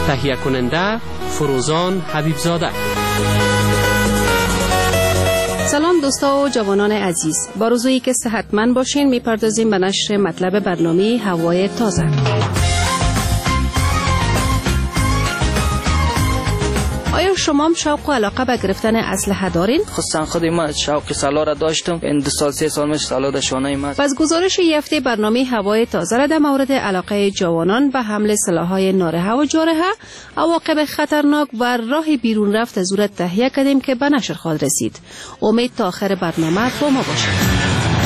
تهیه کننده فروزان حبیبزاده. سلام دوستا و جوانان عزیز، با روزی که صحتمند باشین میپردازیم به نشر مطلب برنامه هوای تازه. آیا شما هم شوق و علاقه به گرفتن اسلحه دارین؟ خصوصا خود من شوق سلاح را داشتم. این 2 سال 3 سال میشه سلاح در شانه من. پس گزارش این هفته برنامه هوای تازه را در مورد علاقه جوانان به حمل سلاح‌های نارها و جارحه، عواقب خطرناک و راه بیرون رفت از او تهیه کردیم که به نشر خواهد رسید. امید تا آخر برنامه با ما باشید.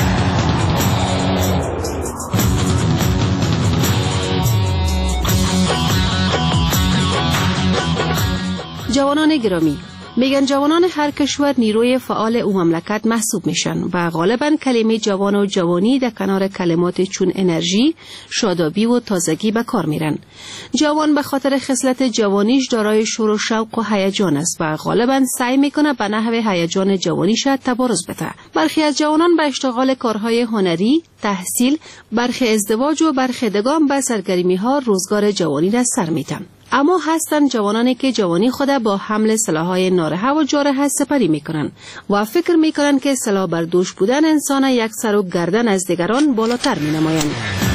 جوانان گرامی، میگن جوانان هر کشور نیروی فعال او مملکت محسوب میشن و غالبا کلمه جوان و جوانی در کنار کلمات چون انرژی، شادابی و تازگی به کار میرن. جوان به خاطر خصلت جوانیش دارای شور و شوق و هیجان است و غالبا سعی میکنه به نحو هیجان جوانیش تبارز بده. برخی از جوانان به اشتغال کارهای هنری، تحصیل، برخی ازدواج و برخی دگام به سرگرمی ها روزگار جوانی را سر میدن. اما هستند جوانانی که جوانی خود با حمل سلاح‌های نارها و جارحه سپری میکنن و فکر میکنن که سلاح بردوش بودن انسان یک سر و گردن از دیگران بالاتر مینمایند.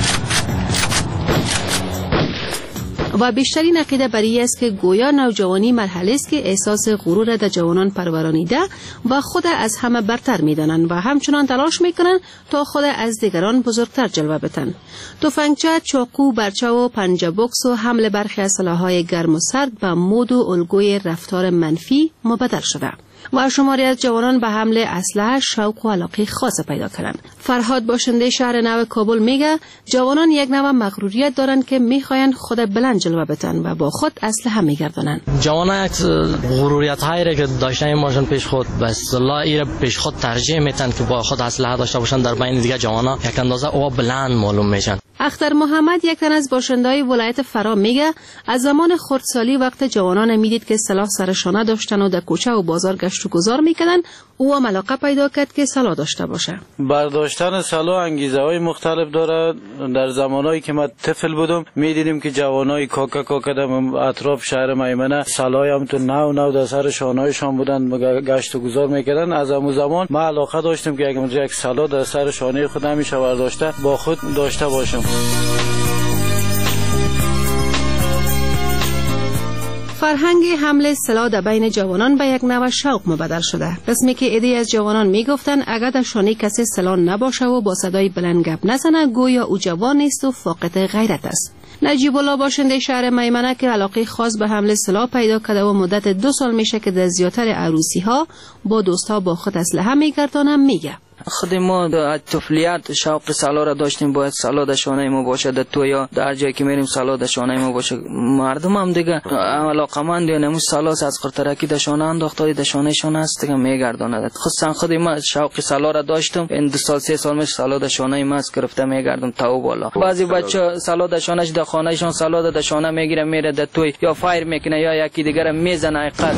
و بیشترین عقیده بر این است که گویا نوجوانی مرحله است که احساس غرور در جوانان پرورانیده و خود از همه برتر میدانند و همچنان تلاش میکنند تا خود از دیگران بزرگتر جلوه بدن. تفنگچه، چاقو، برچه و پنجه بوکس و حمل برخی از سلاح‌های گرم و سرد به مد و الگوی رفتار منفی مبدل شده و شماری از جوانان به حمل اسلحه شوق و علاقه خاص پیدا کردند. فرهاد باشنده شهر نو کابل میگه جوانان یک نوع مغروریت دارند که میخواین خود بلند جلوه بدن و با خود اسلحه میگردانند. جوانان یک غروریت هایی که داشتن ماشین پیش خود به اصطلاح ایره پیش خود ترجیح میتن که با خود اسلحه داشته باشن، در بین دیگه جوانا یک اندازه او بلند معلوم میشن. اختر محمد یک تن از باشنده‌های ولایت فرا میگه از زمان خردسالی وقت جوانان میدید که سلاح سر شانه داشتن و در کوچه و بازار گشت و گذار میکردن، او هم علاقه پیدا کرد که سلاح داشته باشه. برداشتن سلاح انگیزه‌های مختلف داره. در زمانهایی که من طفل بودم میدیدیم که جوانای کاکا در اطراف شهر میمنه سلاحی هم تو نو در سر شانه‌هایشان بودن گشت و گذار میکردن. از همون زمان من علاقه داشتم که یک سلاح در سر شانه خودم میشه برداشته با خود داشته باشم. فرهنگ حمل سلاح در بین جوانان به یک نوع شوق مبدل شده. قسمی که عده از جوانان میگفتن اگر در شانه کسی سلاح نباشه و با صدای بلند گپ نزنه گویا او جوان نیست و فاقد غیرت است. نجیب الله باشنده شهر میمنه که علاقه خاص به حمل سلاح پیدا کرده و مدت 2 سال میشه که در زیاتر عروسی ها با دوستها با خود اسلحه میگردانن میگه. خود ما در طفولیت شوق سلاح را داشتیم، باید سلاح در شانه ما باشه، در تو یا در جایی که میریم سلاح در شانه ما باشه. مردم هم دیگه علاقمند یا نموش سلاح از قرترکی در شانه انداخته در شانه شون است دیگه میگرداند. خصوصا خود ما شوق سلاح را داشتم. این 2 سال 3 سال میشه سلاح در شانه ما گرفته میگردم تا و بالا. بعضی بچه سلاح در شانهش در خانهشون سلاح در شانه میگیره میره در توی یا فایر میکنه یا یکی دیگه میزنه. حقیقت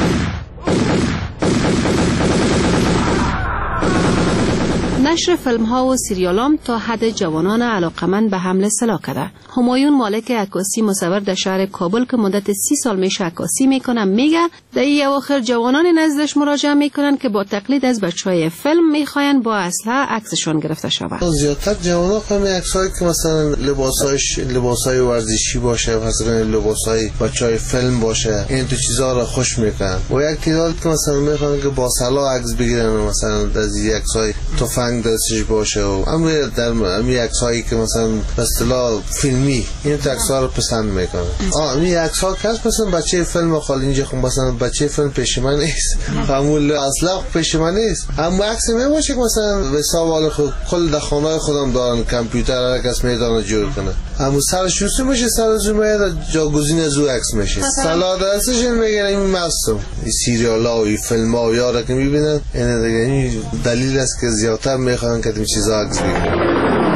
نشر فیلم ها و سریال هم تا حد جوانان علاقمند به حمل سلاح کرده. همایون مالک عکاسی مصور در شهر کابل که مدت 30 سال میشه عکاسی میکنه میگه در این اواخر جوانان نزدش مراجعه میکنن که با تقلید از بچهای فیلم میخواین با اسلحه عکسشون گرفته شود. زیادتر جوانا همین عکسایی که مثلا لباسای ورزشی باشه، مثلا لباسای بچهای فیلم باشه، این تو چیزا را خوش میکنن. و یک تعداد که مثلا میخوان که با سلاح عکس بگیرن، مثلا از این عکسای تفنگ دستش باشه و امر در امی عکسایی که مثلا به اصطلاح فیلمی این عکس‌ها رو پسند میکنه. این عکس‌ها که مثلا بچه فیلم خال اینجا خب مثلا بچه فیلم پیش من نیست، معمول اصلا پیش من نیست. اما عکس میباشه که مثلا حساب حال خود کل در خانه خودم دارن کامپیوتر هر کس میدونه جور کنه. اما سرش شوسه میشه، سرش میاد جاگزین از او عکس میشه. سلا دستش میگیره این مستم. این سریالا و فیلم‌ها یارا که میبینن این دیگه دلیل است که زیادتر میخوان که این چیزا عکس بگیرن.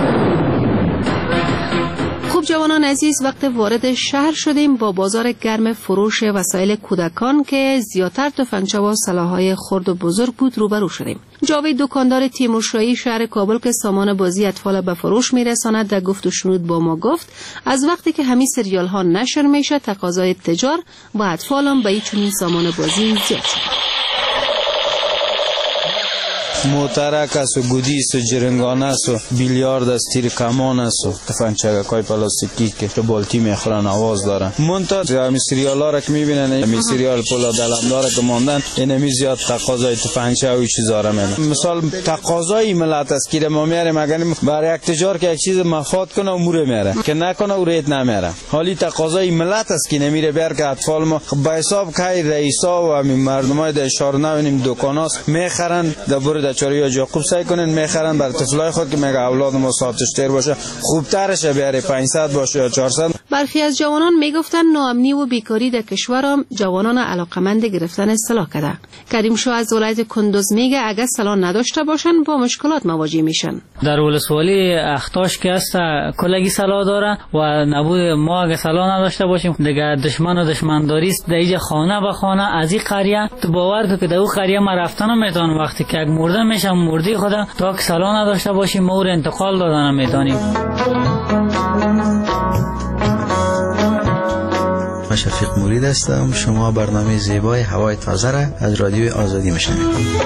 خوب جوانان عزیز، وقت وارد شهر شدیم با بازار گرم فروش وسایل کودکان که زیادتر تفنگچه و سلاح‌های خرد و بزرگ بود روبرو شدیم. جاوید دکاندار تیمورشاهی شهر کابل که سامان بازی اطفال به فروش میرساند در گفت و شنود با ما گفت از وقتی که همین سریال ها نشر میشه تقاضای تجار و اطفال هم به این چنین سامان بازی زیاد شده. موترک است و گودیس و جرنگانه است و بیلیارد است، تیر کمان است و تفنگچک‌های پلاستیکی که تو بالتی میخورن آواز دارن. منتها همین سریال ها را که میبینن همین سریال پولا دلمدار که ماندن اینمی زیاد تقاضای تفنگچه و چیزا را میدن. مثال تقاضای ملت است که ما میاریم اگر برای یک تجار که یک چیز مفاد کنه امور میاره که نکنه او ریت نمیاره. حالی تقاضای ملت است که نمیره بیار که اطفال ما به حساب که رئیسا و همین مردمای در شهر نوینیم دکاناست میخرن در چاریا جا خوب سعی کنن میخرن بر طفلای خود که میگه اولاد ما ساعتش تر باشه خوبترش بیاره 500 باشه یا 400. برخی از جوانان میگفتن ناامنی و بیکاری در کشورم جوانان علاقمند گرفتن سلاح کرده. کریم شاه از ولایت کندوز میگه اگر سلاح نداشته باشن با مشکلات مواجه میشن. در ولسوالی اختاش که است کلگی سلاح داره و نبود ما اگر سلاح نداشته باشیم دیگه دشمن و دشمنداری است در اینجا خانه به خانه از این قریه تو باور که در اون قریه ما رفتن میتونم وقتی که مرده میشم مردی خدا تا که سلاح نداشته باشیم ما رو انتقال دادن میتونیم. من شفیق مرید هستم. شما برنامه زیبای هوای تازه را از رادیوی آزادی میشنوید.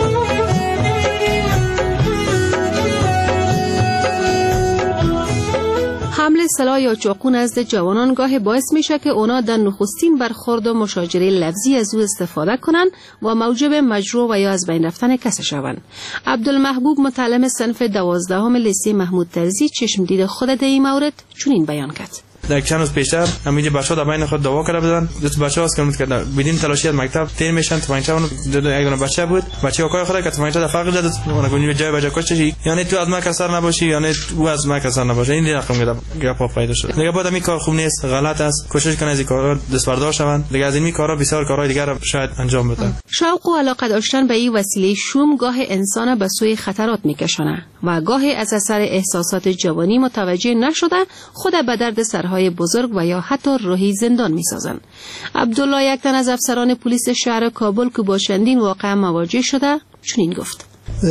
حمل سلاح یا چاقو نزد جوانان گاه باعث میشه که اونا در نخستین برخورد و مشاجره لفظی از او استفاده کنن و موجب مجروح و یا از بین رفتن کس شوند. عبدالمحبوب متعلم صنف 12 لیسه محمود طرزی چشم دید خود در این مورد چنین بیان کرد. در چند روز پیشتر همین بچه‌ها در بین خود دعوا کرده بودن. دو بچه‌ها است که بدین تلاشی از مکتب تیر میشن تفنگچه اون یک بچه بود بچه کار خود که تفنگچه در فرق زد اون گونی جای بچه کشتی یعنی تو از ما کسر نباشی یعنی او از ما کسر نباشه این رقم گپ پیدا شد. دیگه بعد این کار خوب نیست غلط است کوشش کنه از این کارا دست بردار شوند دیگه از این کارا بسیار کارهای دیگر را شاید انجام بدن. شوق و علاقه داشتن به این وسیله شوم گاه انسان به سوی خطرات میکشونه و گاهی از اثر احساسات جوانی متوجه نشده خود به درد سرهای بزرگ و یا حتی راهی زندان می‌سازند. عبدالله یک تن از افسران پلیس شهر کابل که با چندین واقعه مواجه شده چنین گفت.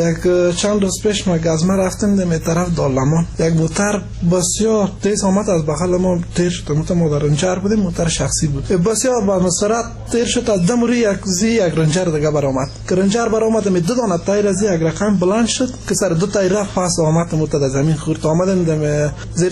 یک چند روز پیش ما از ما رفتیم در طرف دالمان یک موتر بسیار تیز آمد از بغل ما تیر شد. ما در رنجر بودیم موتر شخصی بود بسیار با سرعت تیر شد از دم روی یک رنجر دیگه برآمد که رنجر برآمد می دو دانه تایر از یک رقم بلند شد که سر دو تایر رفت پس آمد موتر در زمین خورد آمدن دم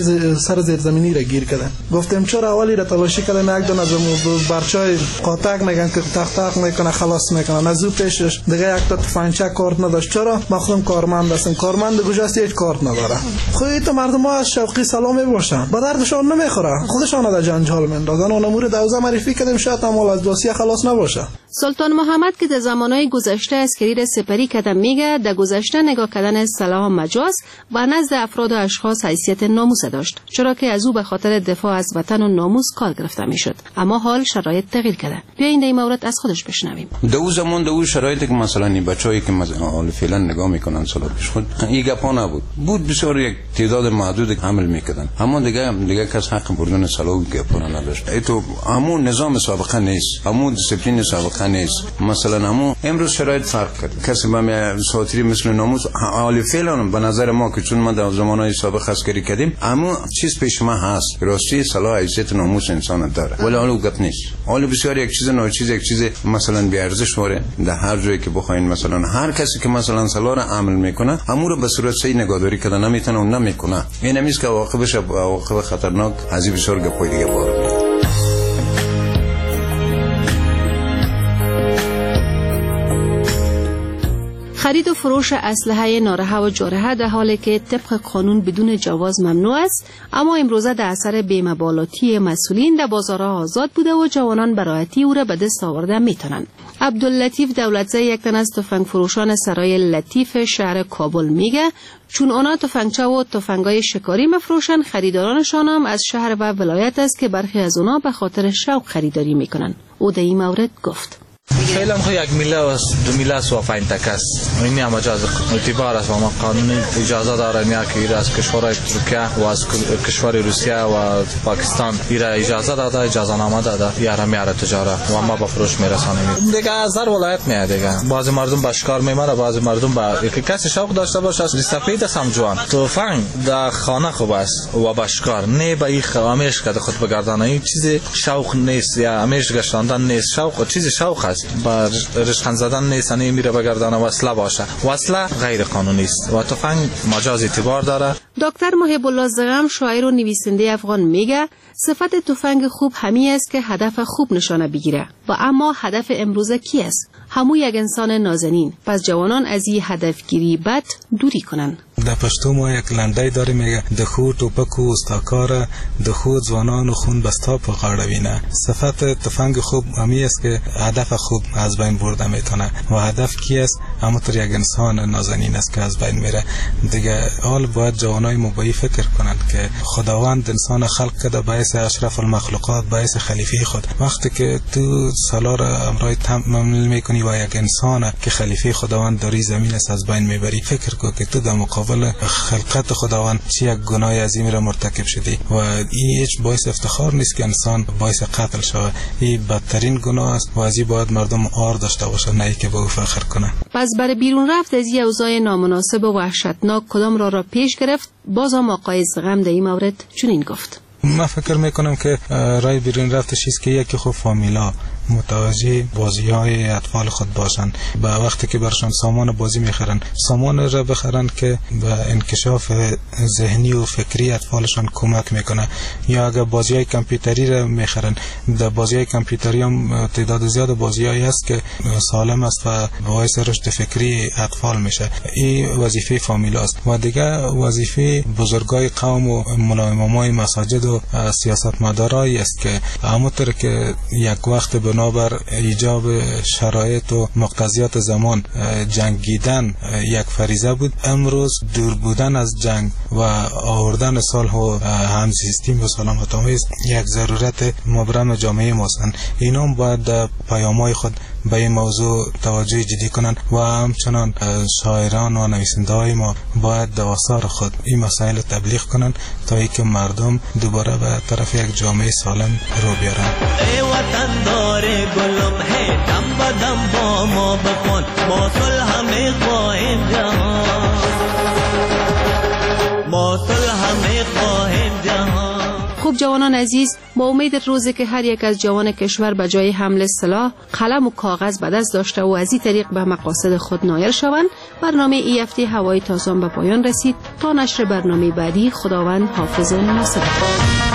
سر زیر زمینی را گیر کردن. گفتم چرا اولی را تلاشی کردن یک دانه برچای قاطق میگن که تق میکنه خلاص میکنه از او پیشش دیگه یک تا تفنگچه کارت نداشت. چرا مخدوم کارمند هستن کارمند گوشت هیچ کارت نداره. خودت مردم ها از شوقی سلام میباشن با دردشان نمیخوره خودشان در جنجال میندازن اون امور دوزه معرفی کردیم شاید اما از دوسیه خلاص نباشه. سلطان محمد که در زمانهای گذشته از کریر سپری کردن میگه در گذشته نگاه کردن سلاح مجاز و نزد افراد و اشخاص حیثیت ناموس داشت چرا که از او به خاطر دفاع از وطن و ناموس کار گرفته میشد اما حال شرایط تغییر کرده. بیاین این مورد از خودش بشنویم. در اون زمان در اون شرایطی که مثلا این بچه‌ای که مثلا فعلا نگاه میکنن سال پیش خود این گپا نبود بسیار یک تعداد محدود عمل میکردن اما دیگه کس حق بردن سلاح گپا نداشت. ایتو همون نظام سابقه نیست همون دیسپلین سابقه نیست. مثلا همون امروز شرایط فرق کرد کسی با ساتری مثل ناموس حال فعلا به نظر ما که چون ما در زمانهای سابق عسکری کردیم اما چیز پیش ما هست راستی سلاح حیثیت ناموس انسان داره ولی حالا گپ نیست. حالا بسیار یک چیز ناچیز یک چیز مثلا بی ارزش واره در هر جایی که بخواین مثلا هر کسی که مثلا سلاح را عمل میکنه امور به صورت صحیح نگهداری کردن نمیتونه و نمیکنه این نمیست که عواقب خطرناک از این بسیار گپای دیگه باره. خرید و فروش اسلحه نارها و جارحه در حالی که طبق قانون بدون جواز ممنوع است اما امروزه در اثر بی‌مبالاتی مسئولین در بازارها آزاد بوده و جوانان به راحتی او را به دست آورده میتونند. عبداللطیف دولتزی یک تن از تفنگ فروشان سرای لطیف شهر کابل میگه چون اونا تفنگچه و تفنگای شکاری مفروشن خریدارانشان هم از شهر و ولایت است که برخی از اونا به خاطر شوق خریداری میکنن. او در این مورد گفت فعلا خو یک میله و 2 میله است و 5 تک است. این هم اجازه اعتبار است و ما قانونی اجازه داره نیا که ایرا از کشورهای ترکیه و از کشور روسیه و پاکستان ایرا اجازه داده، اجازه نامه داده یارا میاره تجارت و ما با فروش میرسانیم. دیگه از هر ولایت میاد دیگه. بعضی مردم با شکار میمره، بعضی مردم با یک کسی شوق داشته باشه سپید است هم جوان. تفنگ در خانه خوب است و با شکار نه به این همیشه که خود بگردانه این چیز شوق نیست یا همیشه گشتاندن نیست. شوق چیز شوق است، با رشقن زدن نیست. نه میره بگردانه وصله باشه. وصله غیر قانونی است و تفنگ مجاز اعتبار داره. دکتر محب الله زغم شاعر و نویسنده افغان میگه صفت تفنگ خوب همی است که هدف خوب نشانه بگیره و اما هدف امروزه کی است؟ همو یک انسان نازنین. پس جوانان از این هدفگیری بد دوری کنن. در پشتو ما یک لنډی داریم میگه د خو ټوپک و استاکار د خو ځوانانو خون بستا په غاړه وینه. صفت تفنگ خوب همی است که هدف خوب از بین برده میتونه و هدف کی است؟ همونطور یک انسان نازنین است که از بین میره دیگه. حال باید جوانای مبایی فکر کنند که خداوند انسان خلق کرده باعث اشرف المخلوقات، باعث خلیفه خود. وقتی که تو سالار امرای تمام میکنی و یک انسان که خلیفه خداوند داری زمین است از بین میبری، فکر کن که تو در مقابل خلقت خداوند چه یک گناه عظیم را مرتکب شدی و این هیچ باعث افتخار نیست که انسان باعث قتل شود. این بدترین گناه است و از این باید مردم آر داشته باشند، نه که به او فخر کنند. پس برای بیرون رفت از این اوضاع نامناسب و وحشتناک کدام را پیش گرفت؟ باز هم آقای زغم در این مورد چنین گفت: من فکر میکنم که رای بیرون رفتش است که یکی خوب فامیلا متوجه بازی های اطفال خود باشند. به وقتی که برشان سامان بازی میخرن، سامان را بخرن که به انکشاف ذهنی و فکری اطفالشان کمک میکنه. یا اگر بازی های کامپیوتری را میخرن، در بازی های کامپیوتری هم تعداد زیاد بازی هایی است که سالم است و باعث رشد فکری اطفال میشه. این وظیفه فامیلا است. و دیگه وظیفه بزرگای قوم و امامای مساجد و سیاستمدارایی است که همونطور که یک وقت بنابر ایجاب شرایط و مقتضیات زمان جنگیدن یک فریضه بود، امروز دور بودن از جنگ و آوردن صلح و همزیستی و سلامت آمیز یک ضرورت مبرم جامعه ماست. اینا هم باید پیام‌های خود به این موضوع توجه جدی کنند و همچنان شاعران و نویسنده‌های ما باید در آثار خود این مسائل رو تبلیغ کنند تا اینکه مردم دوباره به طرف یک جامعه سالم رو بیارند. ای وطن دار گلم ہے دم بدم با ما بکن با صلح می خواهیم جهان، با صلح می خواهیم جهان. خوب جوانان عزیز، با امید روزی که هر یک از جوان کشور به جای حمل سلاح قلم و کاغذ به دست داشته و از این طریق به مقاصد خود نایل شوند، برنامه ای هفته هوای تازه به پایان رسید. تا نشر برنامه بعدی، خداوند حافظ و ناصر.